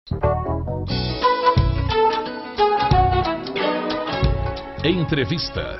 Entrevista.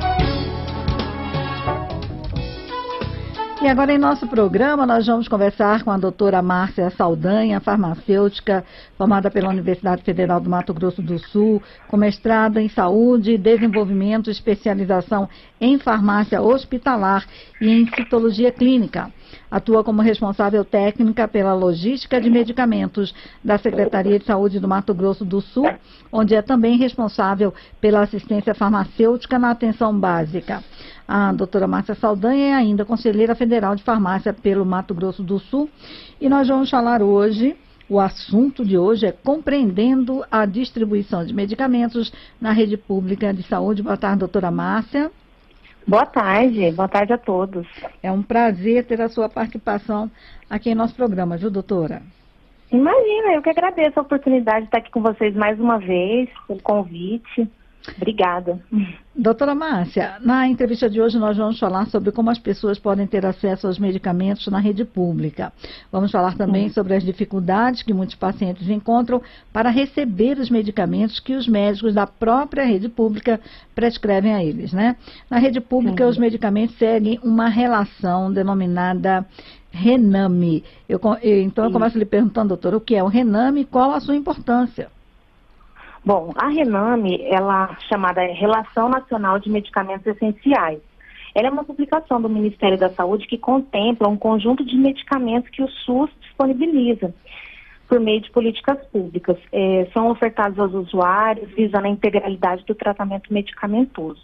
E agora em nosso programa nós vamos conversar com a doutora Márcia Saldanha, farmacêutica, formada pela Universidade Federal do Mato Grosso do Sul, com mestrado em Saúde, Desenvolvimento, especialização em farmácia hospitalar e em citologia clínica. Atua como responsável técnica pela logística de medicamentos da Secretaria de Saúde do Mato Grosso do Sul, onde é também responsável pela assistência farmacêutica na atenção básica. A doutora Márcia Saldanha é ainda conselheira federal de farmácia pelo Mato Grosso do Sul. E nós vamos falar hoje, o assunto de hoje é compreendendo a distribuição de medicamentos na rede pública de saúde. Boa tarde, doutora Márcia. Boa tarde a todos. É um prazer ter a sua participação aqui em nosso programa, viu, doutora? Imagina, eu que agradeço a oportunidade de estar aqui com vocês mais uma vez, pelo convite. Obrigada. Doutora Márcia, na entrevista de hoje nós vamos falar sobre como as pessoas podem ter acesso aos medicamentos na rede pública. Vamos falar também sobre as dificuldades que muitos pacientes encontram para receber os medicamentos que os médicos da própria rede pública prescrevem a eles, né? Na rede pública, os medicamentos seguem uma relação denominada RENAME. Então eu começo lhe perguntando, doutora, o que é o RENAME e qual a sua importância? Bom, a RENAME, ela chamada Relação Nacional de Medicamentos Essenciais. Ela é uma publicação do Ministério da Saúde que contempla um conjunto de medicamentos que o SUS disponibiliza por meio de políticas públicas. São ofertados aos usuários visando a integralidade do tratamento medicamentoso.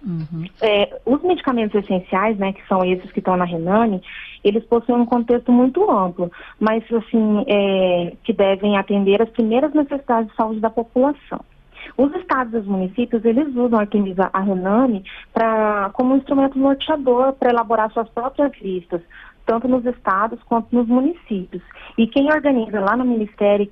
Os medicamentos essenciais, né, que são esses que estão na RENAME, eles possuem um contexto muito amplo, mas assim, que devem atender as primeiras necessidades de saúde da população. Os estados e os municípios, eles usam a RENAME como um instrumento norteador para elaborar suas próprias listas, tanto nos estados quanto nos municípios. E quem organiza lá no Ministério,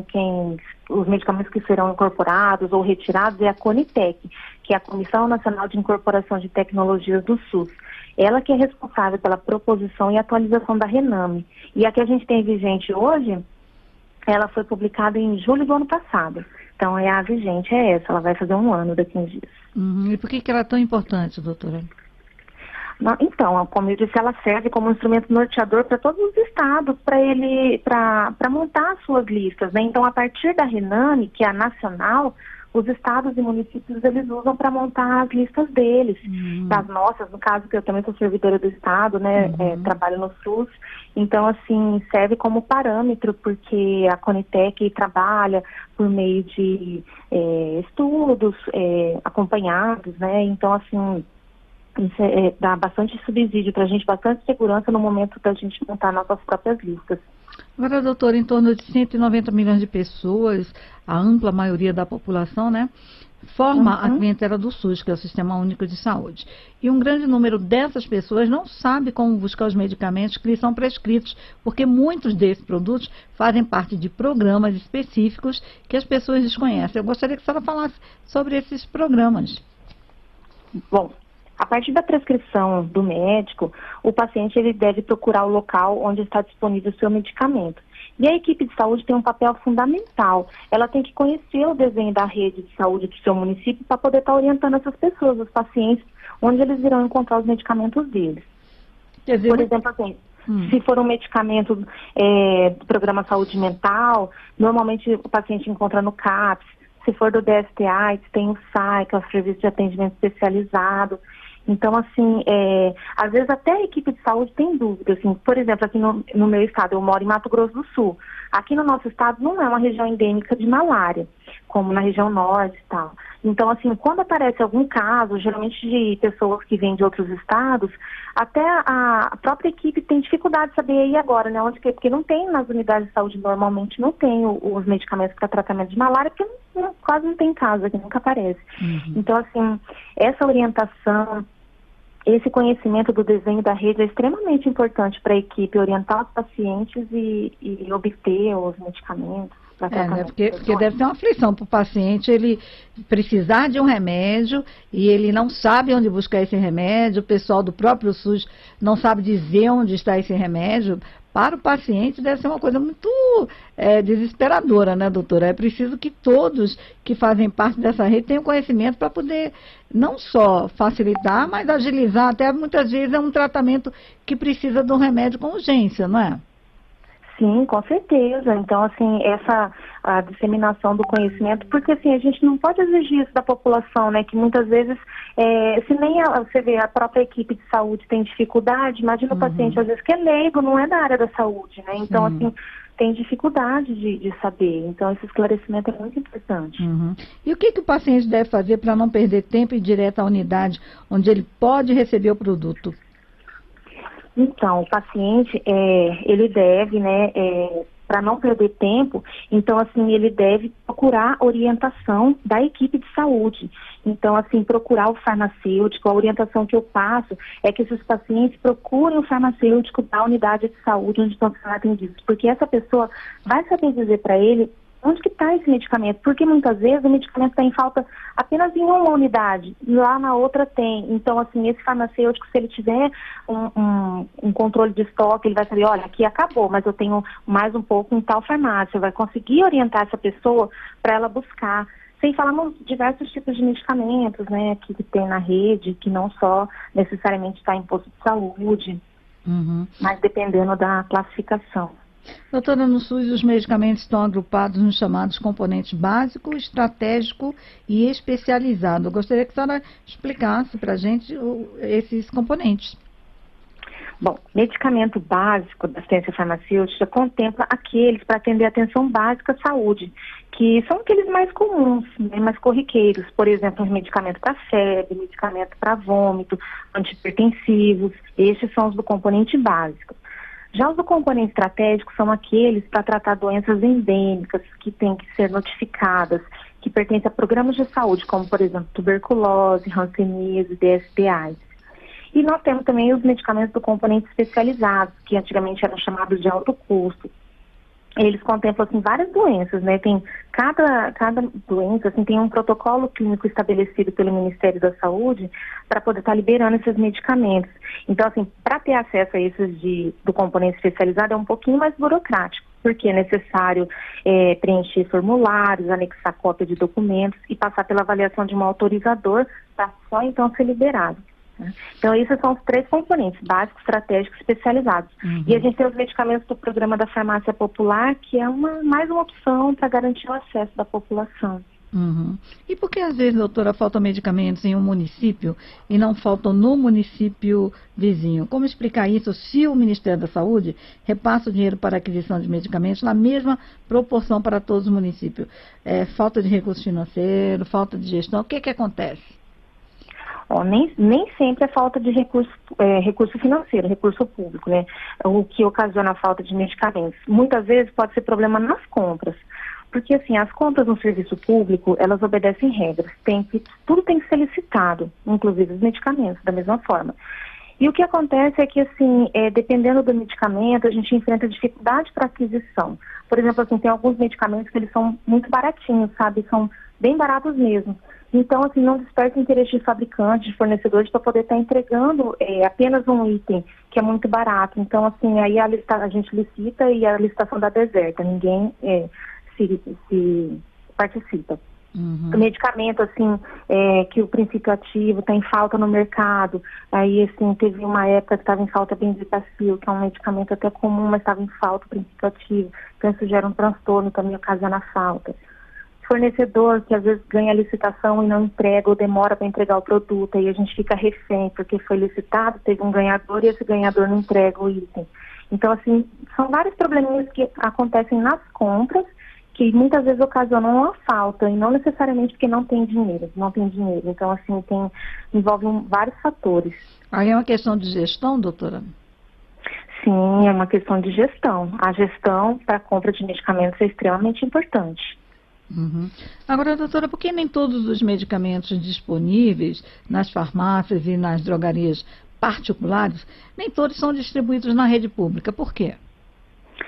os medicamentos que serão incorporados ou retirados é a CONITEC, que é a Comissão Nacional de Incorporação de Tecnologias do SUS. Ela que é responsável pela proposição e atualização da RENAME. E a que a gente tem vigente hoje, ela foi publicada em julho do ano passado. Então, a vigente é essa, ela vai fazer um ano daqui a 15 dias. E por que ela é tão importante, doutora? Então, como eu disse, ela serve como um instrumento norteador para todos os estados, para montar as suas listas, né? Então, a partir da RENAME, que é a nacional, os estados e municípios, eles usam para montar as listas deles, das nossas, no caso que eu também sou servidora do estado, né, trabalho no SUS, então, assim, serve como parâmetro, porque a CONITEC trabalha por meio de estudos acompanhados, né, então, assim, isso dá bastante subsídio para a gente, bastante segurança no momento da gente montar nossas próprias listas. Agora, doutora, em torno de 190 milhões de pessoas, a ampla maioria da população, né, forma a clientela do SUS, que é o Sistema Único de Saúde. E um grande número dessas pessoas não sabe como buscar os medicamentos que lhes são prescritos, porque muitos desses produtos fazem parte de programas específicos que as pessoas desconhecem. Eu gostaria que a senhora falasse sobre esses programas. Bom, a partir da prescrição do médico, o paciente ele deve procurar o local onde está disponível o seu medicamento. E a equipe de saúde tem um papel fundamental. Ela tem que conhecer o desenho da rede de saúde do seu município para poder estar orientando essas pessoas, os pacientes, onde eles irão encontrar os medicamentos deles. Quer dizer, por exemplo, assim, se for um medicamento do programa Saúde Mental, normalmente o paciente encontra no CAPS. Se for do DST-AIDS, tem o SAI, que é o Serviço de Atendimento Especializado. Então, assim, às vezes até a equipe de saúde tem dúvida. Assim, por exemplo, aqui no meu estado, eu moro em Mato Grosso do Sul. Aqui no nosso estado não é uma região endêmica de malária, como na região norte e tal. Então, assim, quando aparece algum caso, geralmente de pessoas que vêm de outros estados, até a própria equipe tem dificuldade de saber aí agora, né? Porque não tem nas unidades de saúde, normalmente não tem os medicamentos para tratamento de malária, porque quase não tem caso aqui, nunca aparece. Então, assim, essa orientação, esse conhecimento do desenho da rede é extremamente importante para a equipe orientar os pacientes e obter os medicamentos. Né? Porque deve ser uma aflição para o paciente ele precisar de um remédio e ele não sabe onde buscar esse remédio, o pessoal do próprio SUS não sabe dizer onde está esse remédio, para o paciente deve ser uma coisa muito desesperadora, né, doutora? É preciso que todos que fazem parte dessa rede tenham conhecimento para poder não só facilitar, mas agilizar. Até muitas vezes é um tratamento que precisa de um remédio com urgência, não é? Sim, com certeza. Então, assim, a disseminação do conhecimento, porque assim, a gente não pode exigir isso da população, né? Que muitas vezes, se nem você vê a própria equipe de saúde tem dificuldade, imagina o paciente, às vezes, que é leigo, não é da área da saúde, né? Então, assim, tem dificuldade de saber. Então, esse esclarecimento é muito importante. E o que o paciente deve fazer para não perder tempo e ir direto à unidade onde ele pode receber o produto? Então, o paciente, ele deve, né, para não perder tempo, então, assim, ele deve procurar orientação da equipe de saúde. Então, assim, procurar o farmacêutico. A orientação que eu passo é que esses pacientes procurem o farmacêutico da unidade de saúde onde estão sendo atendidos, porque essa pessoa vai saber dizer para ele onde que está esse medicamento, porque muitas vezes o medicamento está em falta apenas em uma unidade, e lá na outra tem. Então, assim, esse farmacêutico, se ele tiver um controle de estoque, ele vai saber, olha, aqui acabou, mas eu tenho mais um pouco em tal farmácia. Vai conseguir orientar essa pessoa para ela buscar. Sem falar nos diversos tipos de medicamentos, né, que tem na rede, que não só necessariamente está em posto de saúde, mas dependendo da classificação. Doutora, no SUS os medicamentos estão agrupados nos chamados componentes básico, estratégico e especializado. Eu gostaria que a senhora explicasse para a gente esses componentes. Bom, medicamento básico da assistência farmacêutica contempla aqueles para atender a atenção básica à saúde, que são aqueles mais comuns, né, mais corriqueiros. Por exemplo, medicamento para febre, medicamento para vômito, antihipertensivos. Esses são os do componente básico. Já os do componente estratégico são aqueles para tratar doenças endêmicas que têm que ser notificadas, que pertencem a programas de saúde, como, por exemplo, tuberculose, hanseníase, DST-AIDS. E nós temos também os medicamentos do componente especializados, que antigamente eram chamados de alto custo. Eles contemplam, assim, várias doenças, né? Tem cada doença, assim, tem um protocolo clínico estabelecido pelo Ministério da Saúde para poder estar liberando esses medicamentos. Então, assim, para ter acesso a esses do componente especializado é um pouquinho mais burocrático, porque é necessário preencher formulários, anexar cópia de documentos e passar pela avaliação de um autorizador para só então ser liberado. Então, esses são os 3 componentes, básicos, estratégicos e especializados. E a gente tem os medicamentos do programa da farmácia popular, que é mais uma opção para garantir o acesso da população. E por que, às vezes, doutora, faltam medicamentos em um município e não faltam no município vizinho? Como explicar isso se o Ministério da Saúde repassa o dinheiro para a aquisição de medicamentos na mesma proporção para todos os municípios? Falta de recurso financeiro, falta de gestão, o que acontece? Nem sempre é falta de recurso financeiro, recurso público, né? O que ocasiona a falta de medicamentos. Muitas vezes pode ser problema nas compras, porque assim, as compras no serviço público, elas obedecem regras, tudo tem que ser licitado, inclusive os medicamentos, da mesma forma. E o que acontece é que, assim, dependendo do medicamento, a gente enfrenta dificuldade para aquisição. Por exemplo, assim, tem alguns medicamentos que eles são muito baratinhos, sabe? São bem baratos mesmo. Então, assim, não desperta interesse de fabricantes, de fornecedores, para poder estar entregando apenas um item que é muito barato. Então, assim, aí a gente licita e a licitação dá deserta, ninguém se participa. O medicamento, assim, que o princípio ativo está em falta no mercado, aí, assim, teve uma época que estava em falta benzitacil, que é um medicamento até comum, mas estava em falta o princípio ativo, então isso gera um transtorno também, ocasiona a falta. Fornecedor que às vezes ganha a licitação e não entrega ou demora para entregar o produto, aí a gente fica refém, porque foi licitado, teve um ganhador e esse ganhador não entrega o item. Então, assim, são vários probleminhas que acontecem nas compras, que muitas vezes ocasionam uma falta, e não necessariamente porque não tem dinheiro. Então, assim, envolve vários fatores. Aí é uma questão de gestão, doutora? Sim, é uma questão de gestão. A gestão para a compra de medicamentos é extremamente importante. Agora, doutora, por que nem todos os medicamentos disponíveis nas farmácias e nas drogarias particulares, nem todos são distribuídos na rede pública? Por quê?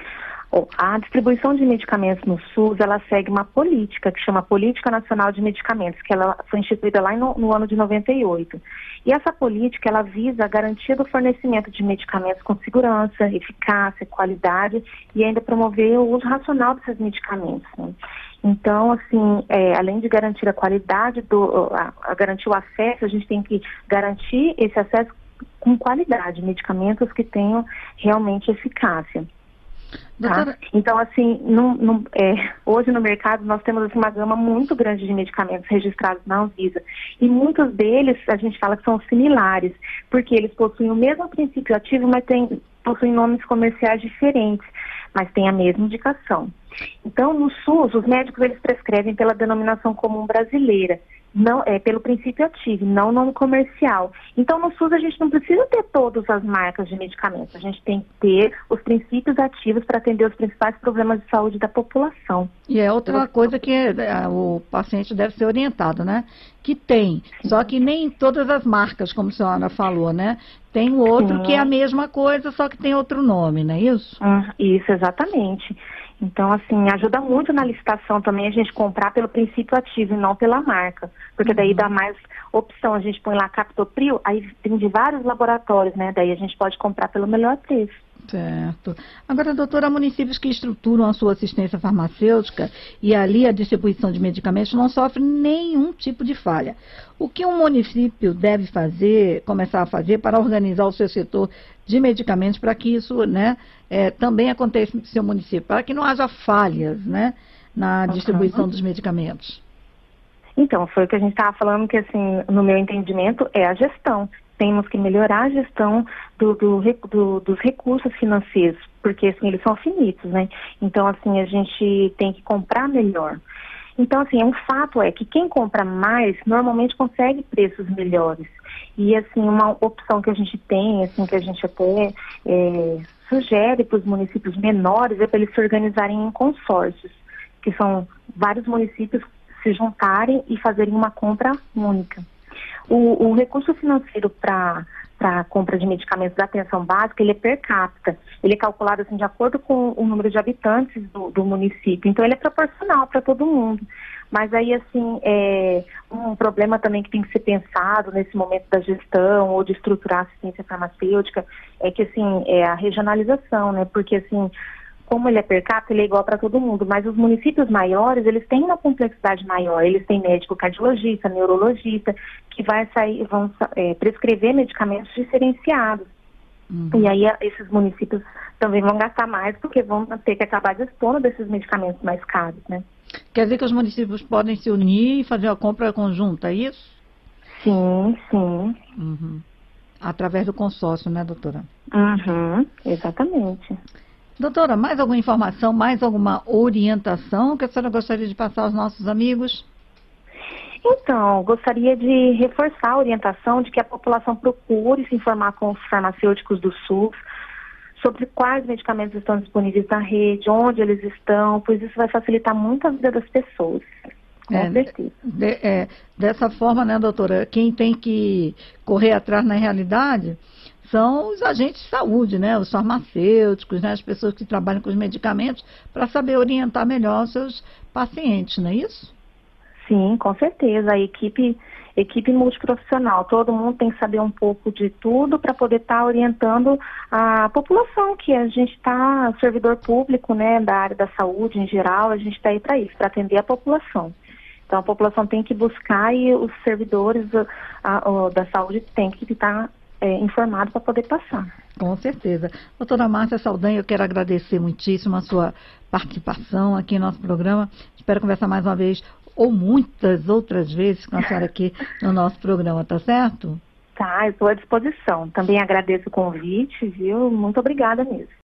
A distribuição de medicamentos no SUS, ela segue uma política que chama Política Nacional de Medicamentos, que ela foi instituída lá no ano de 98. E essa política, ela visa a garantia do fornecimento de medicamentos com segurança, eficácia, qualidade e ainda promover o uso racional desses medicamentos, né? Então, assim, além de garantir a qualidade, garantir o acesso, a gente tem que garantir esse acesso com qualidade, medicamentos que tenham realmente eficácia. Tá? Então, assim, hoje no mercado nós temos assim, uma gama muito grande de medicamentos registrados na Anvisa. E muitos deles, a gente fala que são similares, porque eles possuem o mesmo princípio ativo, mas possuem nomes comerciais diferentes, mas têm a mesma indicação. Então, no SUS, os médicos eles prescrevem pela denominação comum brasileira, não pelo princípio ativo, não nome comercial. Então, no SUS, a gente não precisa ter todas as marcas de medicamentos. A gente tem que ter os princípios ativos para atender os principais problemas de saúde da população. E é outra coisa que o paciente deve ser orientado, né? Que tem, só que nem todas as marcas, como a senhora falou, né? Tem outro que é a mesma coisa, só que tem outro nome, não é isso? Isso, exatamente. Então, assim, ajuda muito na licitação também a gente comprar pelo princípio ativo e não pela marca. Porque daí dá mais opção. A gente põe lá Captopril, aí tem de vários laboratórios, né? Daí a gente pode comprar pelo melhor preço. Certo. Agora, doutora, municípios que estruturam a sua assistência farmacêutica e ali a distribuição de medicamentos não sofrem nenhum tipo de falha. O que um município deve começar a fazer para organizar o seu setor de medicamentos para que isso, né, também aconteça no seu município, para que não haja falhas, né, na distribuição dos medicamentos? Então, foi o que a gente estava falando, que assim, no meu entendimento, é a gestão. Temos que melhorar a gestão dos recursos financeiros, porque assim, eles são finitos, né? Então, assim, a gente tem que comprar melhor. Então, assim, um fato é que quem compra mais, normalmente consegue preços melhores. E, assim, uma opção que a gente tem, assim, que a gente até sugere para os municípios menores, é para eles se organizarem em consórcios, que são vários municípios se juntarem e fazerem uma compra única. O recurso financeiro para a compra de medicamentos da atenção básica, ele é per capita. Ele é calculado assim, de acordo com o número de habitantes do município. Então, ele é proporcional para todo mundo. Mas aí, assim, um problema também que tem que ser pensado nesse momento da gestão ou de estruturar a assistência farmacêutica é que, assim, é a regionalização, né? Porque, assim, como ele é per capita, ele é igual para todo mundo, mas os municípios maiores, eles têm uma complexidade maior, eles têm médico cardiologista, neurologista, que vão prescrever medicamentos diferenciados. E aí esses municípios também vão gastar mais, porque vão ter que acabar dispondo desses medicamentos mais caros, né? Quer dizer que os municípios podem se unir e fazer a compra conjunta, é isso? Sim, sim. Através do consórcio, né, doutora? Exatamente. Doutora, mais alguma informação, mais alguma orientação que a senhora gostaria de passar aos nossos amigos? Então, gostaria de reforçar a orientação de que a população procure se informar com os farmacêuticos do SUS sobre quais medicamentos estão disponíveis na rede, onde eles estão, pois isso vai facilitar muito a vida das pessoas. Com certeza. Dessa forma, né, doutora, quem tem que correr atrás na realidade são os agentes de saúde, né, os farmacêuticos, né, as pessoas que trabalham com os medicamentos, para saber orientar melhor os seus pacientes, não é isso? Sim, com certeza. A equipe multiprofissional, todo mundo tem que saber um pouco de tudo para poder estar orientando a população, que a gente está, servidor público, né, da área da saúde em geral, a gente está aí para isso, para atender a população. Então, a população tem que buscar e os servidores da saúde têm que estar informado para poder passar. Com certeza. Doutora Márcia Saldanha, eu quero agradecer muitíssimo a sua participação aqui no nosso programa. Espero conversar mais uma vez ou muitas outras vezes com a senhora aqui no nosso programa, tá certo? Tá, eu estou à disposição. Também agradeço o convite, viu? Muito obrigada mesmo.